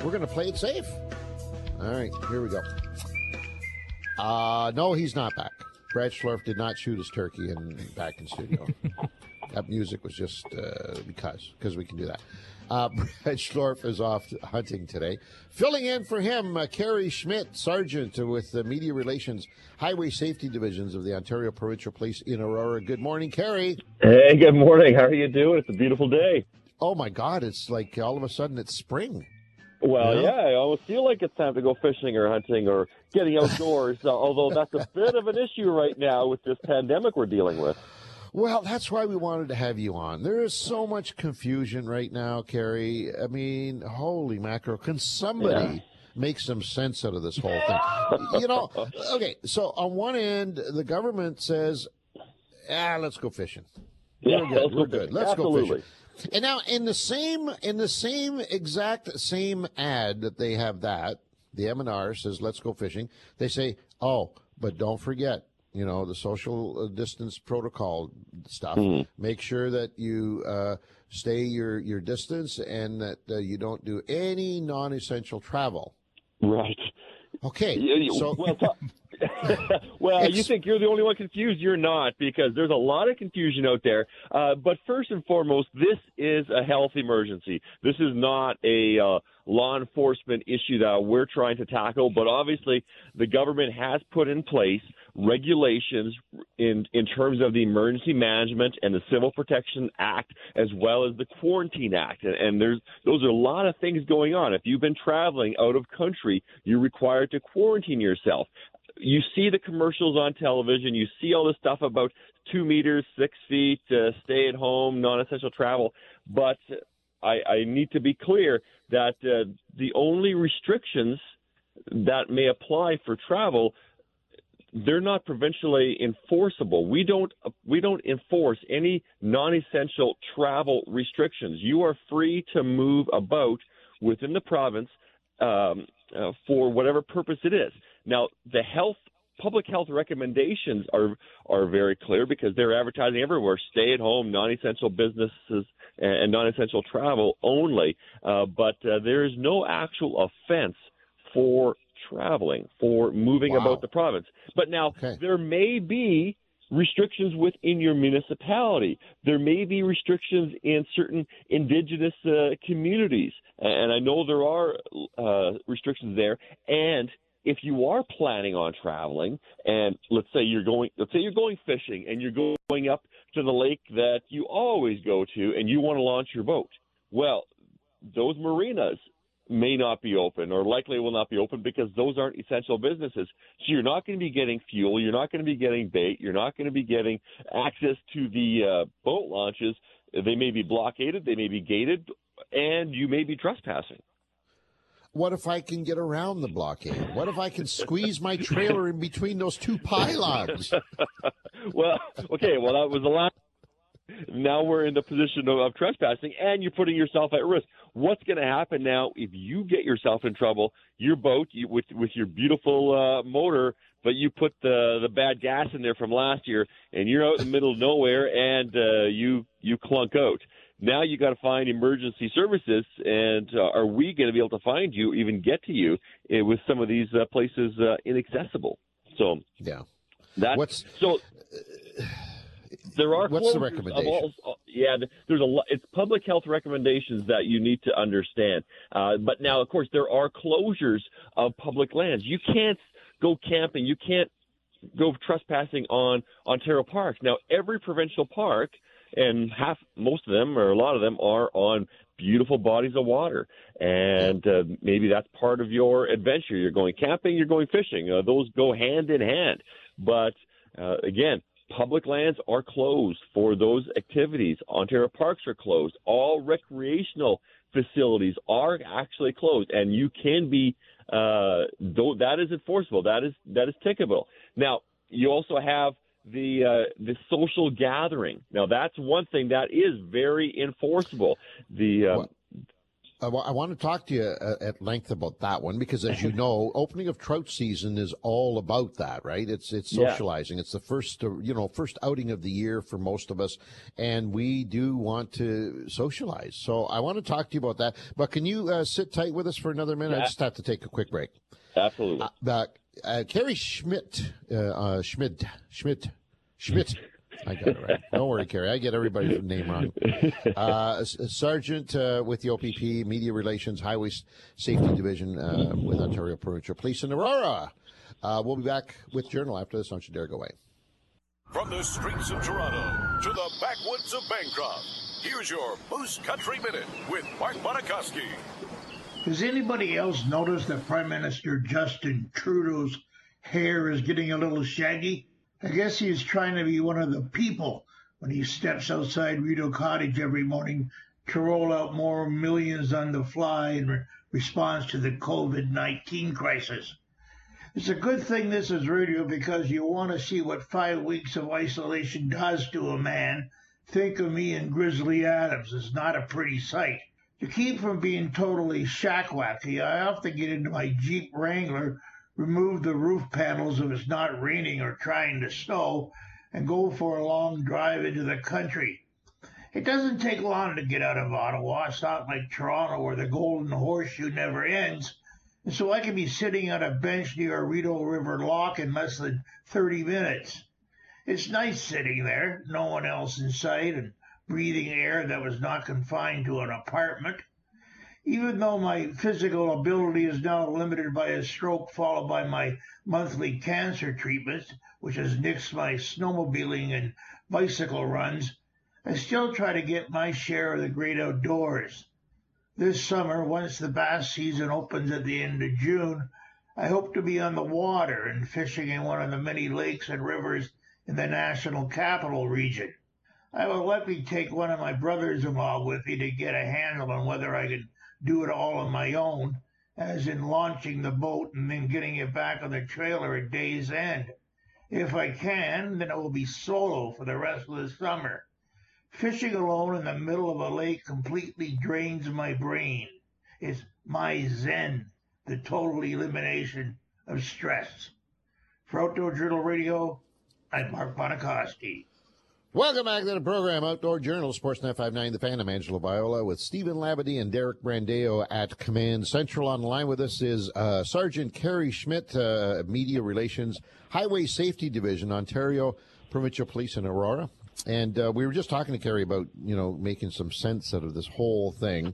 We're going to play it safe. All right, here we go. No, he's not back. Brad Schlorf did not shoot his turkey and back in studio. That music was just because we can do that. Brad Schlorf is off hunting today. Filling in for him, Carrie Schmidt, Sergeant with the Media Relations Highway Safety Divisions of the Ontario Provincial Police in Aurora. Good morning, Carrie. Hey, good morning. How are you doing? It's a beautiful day. Oh, my God. It's like all of a sudden it's spring. Well, yeah, I almost feel like it's time to go fishing or hunting or getting outdoors, although that's a bit of an issue right now with this pandemic we're dealing with. Well, that's why we wanted to have you on. There is so much confusion right now, Carrie. I mean, holy mackerel. Can somebody make some sense out of this whole thing? Okay, so on one end, the government says, let's go fishing. We're good. Let's go fishing. And now in the same exact same ad that they have the M&R says, let's go fishing. They say, but don't forget, the social distance protocol stuff. Make sure that you stay your distance and that you don't do any non-essential travel. Right. Okay. So, well, you think you're the only one confused. You're not, because there's a lot of confusion out there. But first and foremost, this is a health emergency. This is not a law enforcement issue that we're trying to tackle. But obviously, the government has put in place regulations in terms of the Emergency Management and the Civil Protection Act, as well as the Quarantine Act. And those are a lot of things going on. If you've been traveling out of country, you're required to quarantine yourself. You see the commercials on television. You see all this stuff about 2 meters, 6 feet, stay at home, non-essential travel. But I need to be clear that the only restrictions that may apply for travel, they're not provincially enforceable. We don't enforce any non-essential travel restrictions. You are free to move about within the province for whatever purpose it is. Now, the public health recommendations are very clear because they're advertising everywhere: stay at home, non-essential businesses, and non-essential travel only. But there is no actual offense for traveling, for moving about the province. But now there may be restrictions within your municipality. There may be restrictions in certain Indigenous communities, and I know there are restrictions there. And if you are planning on traveling, and let's say you're going fishing, and you're going up to the lake that you always go to, and you want to launch your boat, well, those marinas may not be open, or likely will not be open, because those aren't essential businesses. So you're not going to be getting fuel, you're not going to be getting bait, you're not going to be getting access to the boat launches. They may be blockaded, they may be gated, and you may be trespassing. What if I can get around the blockade? What if I can squeeze my trailer in between those two pylons? Well, that was the last. Now we're in the position of trespassing, and you're putting yourself at risk. What's going to happen now if you get yourself in trouble? Your boat, with your beautiful motor, but you put the bad gas in there from last year, and you're out in the middle of nowhere, and you clunk out. Now you got to find emergency services, and are we going to be able to find you, even get to you, with some of these places inaccessible? So yeah, there are. What's the recommendation? There's a lot. It's public health recommendations that you need to understand. But now, of course, there are closures of public lands. You can't go camping. You can't go trespassing on Ontario parks. Now, every provincial park, and most of them, or a lot of them, are on beautiful bodies of water. And maybe that's part of your adventure. You're going camping, you're going fishing. Those go hand in hand. But again, public lands are closed for those activities. Ontario parks are closed. All recreational facilities are actually closed, and you can be that is enforceable. That is ticketable. Now, you also have the social gathering. Now, that's one thing that is very enforceable. I want to talk to you at length about that one because, as you know, opening of trout season is all about that, right? It's socializing. It's the first first outing of the year for most of us, and we do want to socialize. So I want to talk to you about that. But can you sit tight with us for another minute? I just have to take a quick break. Absolutely. Carrie Schmidt. I got it right. Don't worry, Carrie. I get everybody's name wrong. Sergeant with the OPP, Media Relations, Highway Safety Division with Ontario Provincial Police in Aurora. We'll be back with Journal after this. Don't you dare go away. From the streets of Toronto to the backwoods of Bancroft, here's your Moose Country Minute with Mark Bonakowski. Has anybody else noticed that Prime Minister Justin Trudeau's hair is getting a little shaggy? I guess he's trying to be one of the people when he steps outside Rideau Cottage every morning to roll out more millions on the fly in response to the COVID-19 crisis. It's a good thing this is radio because you want to see what 5 weeks of isolation does to a man. Think of me and Grizzly Adams. It's not a pretty sight. To keep from being totally shack-wacky, I often get into my Jeep Wrangler, remove the roof panels if it's not raining or trying to snow, and go for a long drive into the country. It doesn't take long to get out of Ottawa. It's not like Toronto where the golden horseshoe never ends. And so I can be sitting on a bench near a Rideau River lock in less than 30 minutes. It's nice sitting there, no one else in sight, and breathing air that was not confined to an apartment. Even though my physical ability is now limited by a stroke followed by my monthly cancer treatments, which has nixed my snowmobiling and bicycle runs, I still try to get my share of the great outdoors. This summer, once the bass season opens at the end of June, I hope to be on the water and fishing in one of the many lakes and rivers in the National Capital Region. I will likely take one of my brothers-in-law with me to get a handle on whether I can do it all on my own, as in launching the boat and then getting it back on the trailer at day's end. If I can, then it will be solo for the rest of the summer. Fishing alone in the middle of a lake completely drains my brain. It's my zen, the total elimination of stress. For Outdoor Journal Radio, I'm Mark Bonakowski. Welcome back to the program, Outdoor Journal, Sportsnet 590, The Fan. I'm Angelo Viola with Stephen Labadie and Derek Brandeo at Command Central. On the line with us is Sergeant Carrie Schmidt, Media Relations, Highway Safety Division, Ontario Provincial Police in Aurora. And we were just talking to Carrie about, making some sense out of this whole thing.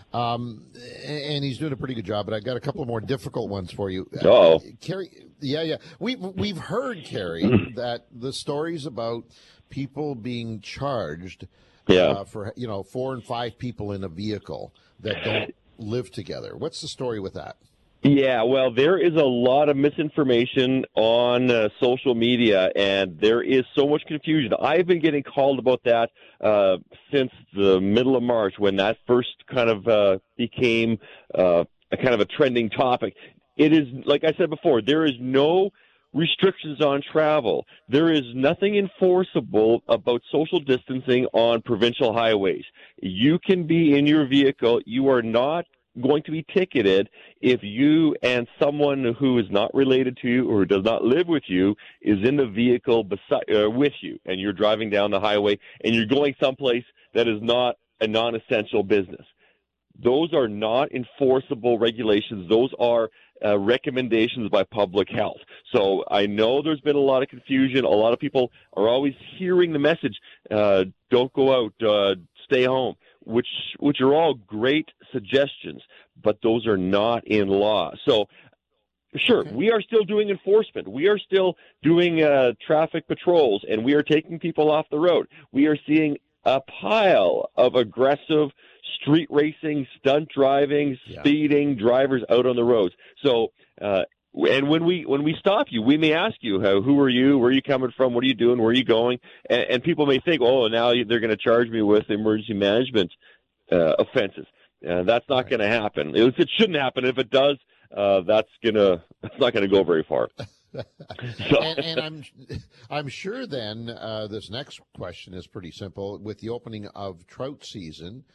And he's doing a pretty good job, but I got a couple more difficult ones for you. Carrie, yeah. We've heard, Carrie, that the stories about people being charged for 4 and 5 people in a vehicle that don't live together. What's the story with that? Yeah, well, there is a lot of misinformation on social media, and there is so much confusion. I've been getting called about that since the middle of March, when that first kind of became a kind of a trending topic. It is, like I said before, there is no restrictions on travel. There is nothing enforceable about social distancing on provincial highways. You can be in your vehicle. You are not going to be ticketed if you and someone who is not related to you or does not live with you is in the vehicle with you, and you're driving down the highway and you're going someplace that is not a non-essential business. Those are not enforceable regulations. Those are recommendations by public health. So I know there's been a lot of confusion. A lot of people are always hearing the message, don't go out, stay home, which are all great suggestions, but those are not in law. So sure, we are still doing enforcement. We are still doing traffic patrols, and we are taking people off the road. We are seeing a pile of aggressive street racing, stunt driving, speeding drivers out on the roads. So, and when we stop you, we may ask you, who are you? Where are you coming from? What are you doing? Where are you going? And people may think, oh, now they're going to charge me with emergency management offenses. That's not going to happen. It shouldn't happen. If it does, that's not going to go very far. So. And I'm sure then this next question is pretty simple. With the opening of trout season,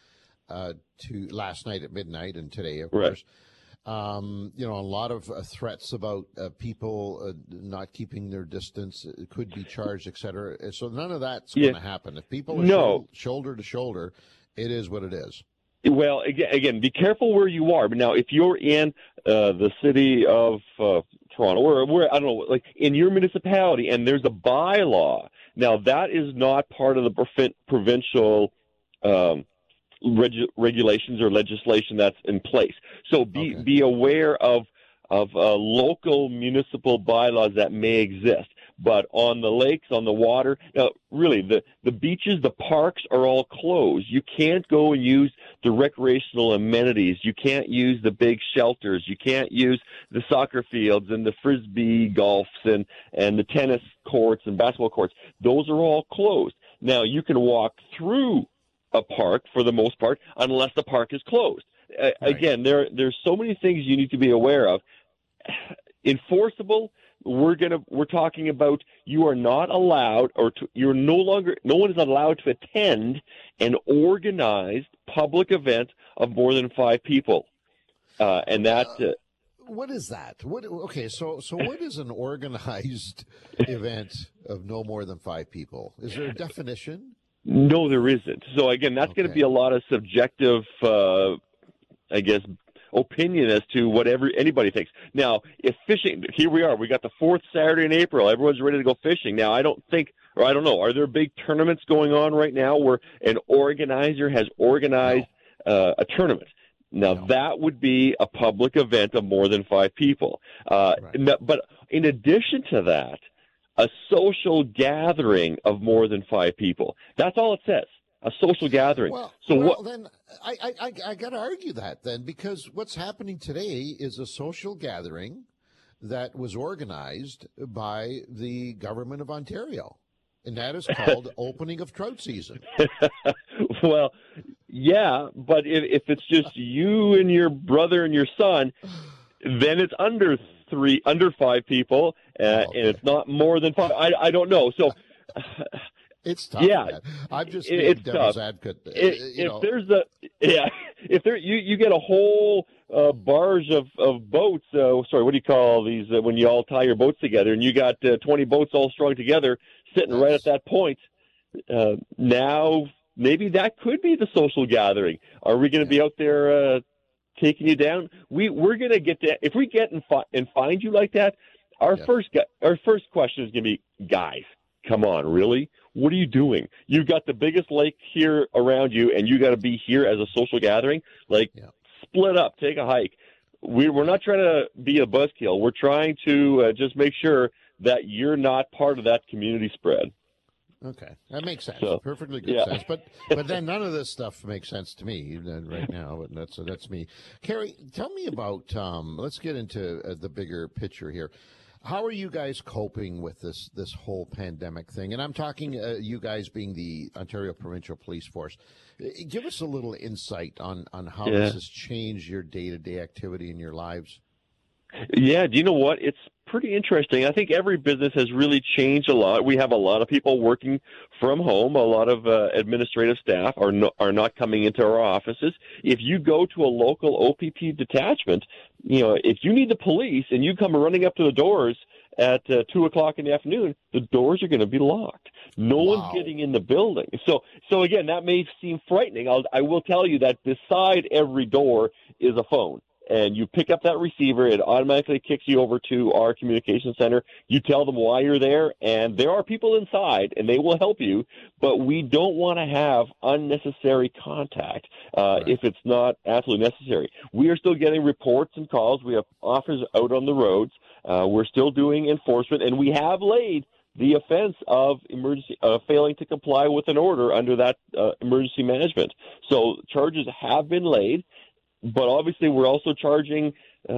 to last night at midnight and today, of Right. course. A lot of threats about people not keeping their distance, could be charged, et cetera. So none of that's going to happen. If people are shoulder to shoulder, it is what it is. Well, again, be careful where you are. But now, if you're in the city of Toronto, or where, I don't know, like in your municipality, and there's a bylaw, now that is not part of the provincial regulations or legislation that's in place. So be aware of local municipal bylaws that may exist. But on the lakes, on the water, now really the beaches, the parks are all closed. You can't go and use the recreational amenities. You can't use the big shelters. You can't use the soccer fields and the frisbee golfs and the tennis courts and basketball courts. Those are all closed. Now you can walk through a park for the most part unless the park is closed. Right. Again, there's so many things you need to be aware of. Enforceable. We're talking about you are not allowed, or no one is allowed to attend an organized public event of more than 5 people, and that. What is that? So what is an organized event of no more than 5 people? Is there a definition? No, there isn't. So again, that's going to be a lot of subjective, opinion as to whatever anybody thinks. Now, if fishing, here we are. We got the 4th Saturday in April. Everyone's ready to go fishing. Now, I don't know. Are there big tournaments going on right now where an organizer has organized a tournament? Now, that would be a public event of more than 5 people. Right. But in addition to that, a social gathering of more than 5 people. That's all it says. A social gathering. Then I got to argue that then, because what's happening today is a social gathering that was organized by the government of Ontario, and that is called opening of trout season. Well, yeah, but if it's just you and your brother and your son, then it's under 5 people, and it's not more than 5. I don't know. So. It's tough. Yeah, I'm just being devil's advocate. If you get a whole barge of boats. What do you call these when you all tie your boats together? And you got 20 boats all strung together, sitting right at that point. Now maybe that could be the social gathering. Are we going to be out there taking you down? We're going to get if we get and find you like that. Our first question is going to be, guys, come on, really? What are you doing? You've got the biggest lake here around you, and you got to be here as a social gathering. Split up, take a hike. We're not trying to be a buzzkill. We're trying to just make sure that you're not part of that community spread. Okay, that makes sense. Perfectly good sense. But then none of this stuff makes sense to me right now. And that's me. Carrie, tell me about. Let's get into the bigger picture here. How are you guys coping with this whole pandemic thing? And I'm talking you guys being the Ontario Provincial Police Force. Give us a little insight on how this has changed your day-to-day activity in your lives. Yeah, do you know what? It's pretty interesting. I think every business has really changed a lot. We have a lot of people working from home. A lot of administrative staff are not coming into our offices. If you go to a local OPP detachment, if you need the police and you come running up to the doors at 2 o'clock in the afternoon, the doors are going to be locked. No one's getting in the building. So again, that may seem frightening. I will tell you that beside every door is a phone. And you pick up that receiver, it automatically kicks you over to our communication center. You tell them why you're there, and there are people inside, and they will help you, but we don't want to have unnecessary contact if it's not absolutely necessary. We are still getting reports and calls. We have officers out on the roads. We're still doing enforcement, and we have laid the offense of failing to comply with an order under that emergency management. So charges have been laid. But obviously, we're also charging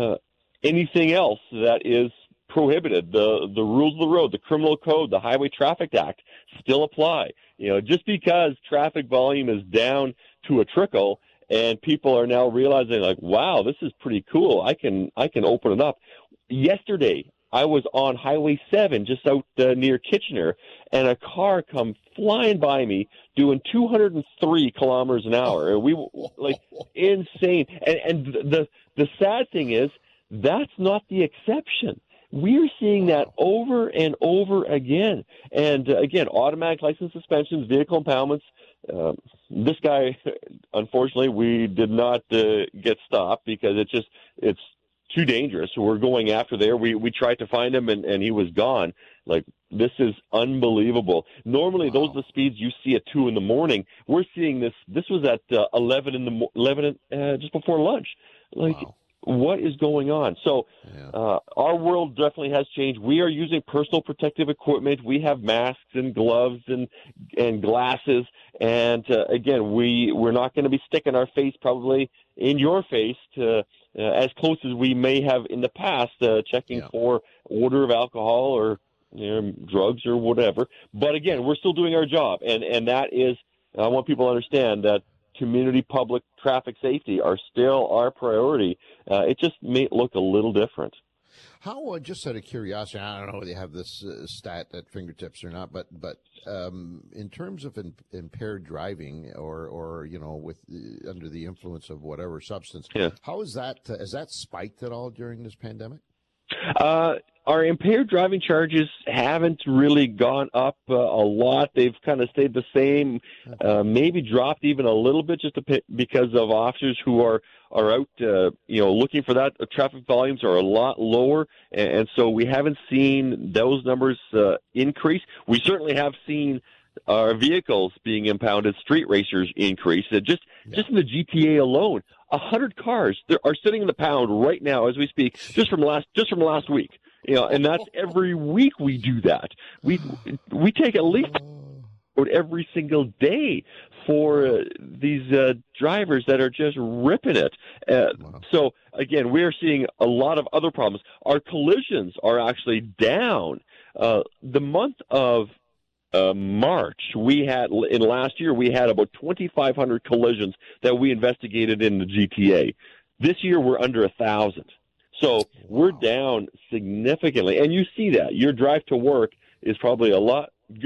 anything else that is prohibited. The rules of the road, the criminal code, the Highway Traffic Act still apply. Just because traffic volume is down to a trickle and people are now realizing, like, wow, this is pretty cool. I can open it up. Yesterday, I was on Highway 7 just out near Kitchener, and a car come flying by me doing 203 kilometers an hour. We like insane. And the sad thing is that's not the exception. We're seeing that over and over again. And again, automatic license suspensions, vehicle impoundments. This guy, unfortunately, we did not get stopped because it's too dangerous. So we're going after there. We tried to find him, and he was gone. Like, this is unbelievable. Normally, those are the speeds you see at 2 in the morning. We're seeing this. This was at 11 just before lunch. Like, what is going on? So our world definitely has changed. We are using personal protective equipment. We have masks and gloves and glasses. And again, we're not going to be sticking our face probably in your face to as close as we may have in the past, checking for odor of alcohol or drugs or whatever. But again, we're still doing our job, and that is, I want people to understand that community public traffic safety are still our priority. It just may look a little different. How, just out of curiosity, I don't know whether you have this stat at fingertips or not, but in terms of impaired driving or with under the influence of whatever substance, how is that? Has that spiked at all during this pandemic? Our impaired driving charges haven't really gone up a lot. They've kind of stayed the same, maybe dropped even a little bit just because of officers who are out, looking for that. Traffic volumes are a lot lower, and so we haven't seen those numbers increase. We certainly have seen our vehicles being impounded, street racers increase. Just in the GTA alone, 100 cars are sitting in the pound right now as we speak, just from last week. And that's every week we do that. We take at least every single day for these drivers that are just ripping it. So again, we're seeing a lot of other problems. Our collisions are actually down. The month of March, last year we had about 2,500 collisions that we investigated in the GTA. This year we're under 1,000. So we're down significantly, and you see that. Your drive to work is probably a lot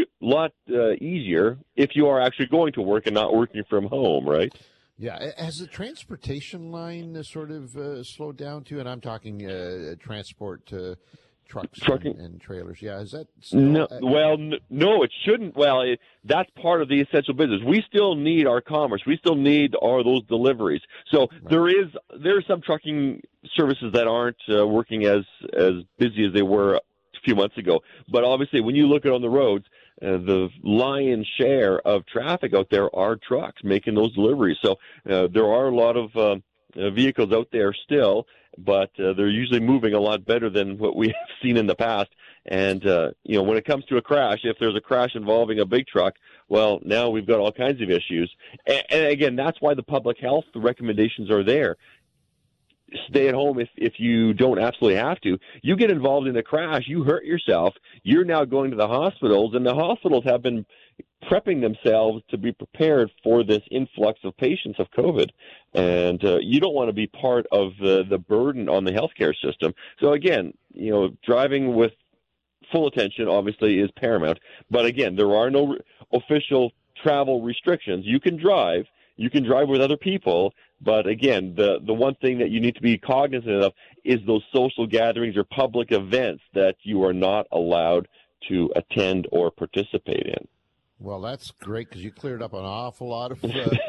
easier if you are actually going to work and not working from home, right? Yeah. Has the transportation line sort of slowed down too? And I'm talking transport trucks and trailers. Yeah, is that still... No, it shouldn't. Well, that's part of the essential business. We still need our commerce. We still need those deliveries. So there are some trucking services that aren't working as busy as they were a few months ago. But obviously, when you look at on the roads, the lion's share of traffic out there are trucks making those deliveries. So there are a lot of vehicles out there still, but they're usually moving a lot better than what we have seen in the past. And, when it comes to a crash, if there's a crash involving a big truck, well, now we've got all kinds of issues. And again, that's why the public health recommendations are there. Stay at home if you don't absolutely have to. You get involved in a crash, you hurt yourself, you're now going to the hospitals, and the hospitals have been prepping themselves to be prepared for this influx of patients of COVID. And you don't want to be part of the burden on the healthcare system. So again, driving with full attention obviously is paramount. But again, there are no official travel restrictions. You can drive with other people. But again, the one thing that you need to be cognizant of is those social gatherings or public events that you are not allowed to attend or participate in. Well, that's great because you cleared up an awful lot of.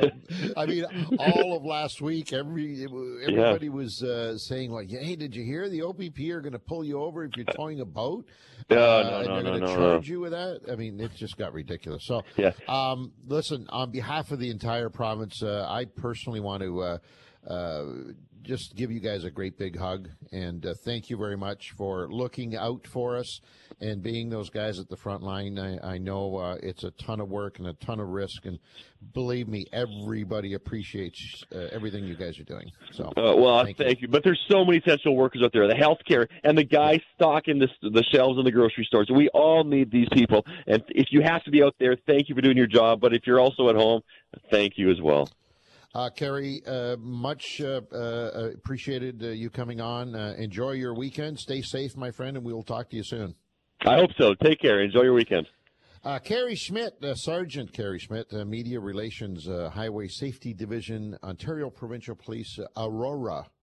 All of last week, everybody was saying, "Like, hey, did you hear the OPP are going to pull you over if you're towing a boat? No, they're going to charge you with that." I mean, it just got ridiculous. So, listen, on behalf of the entire province, I personally want to just give you guys a great big hug and thank you very much for looking out for us and being those guys at the front line. I know it's a ton of work and a ton of risk, and believe me, everybody appreciates everything you guys are doing. So, thank you. But there's so many essential workers out there, the healthcare and the guys stocking the shelves in the grocery stores. We all need these people, and if you have to be out there, thank you for doing your job. But if you're also at home, thank you as well. Kerry, much appreciated you coming on. Enjoy your weekend. Stay safe, my friend, and we will talk to you soon. I hope so. Take care. Enjoy your weekend. Kerry Schmidt, Sergeant Kerry Schmidt, Media Relations, Highway Safety Division, Ontario Provincial Police, Aurora.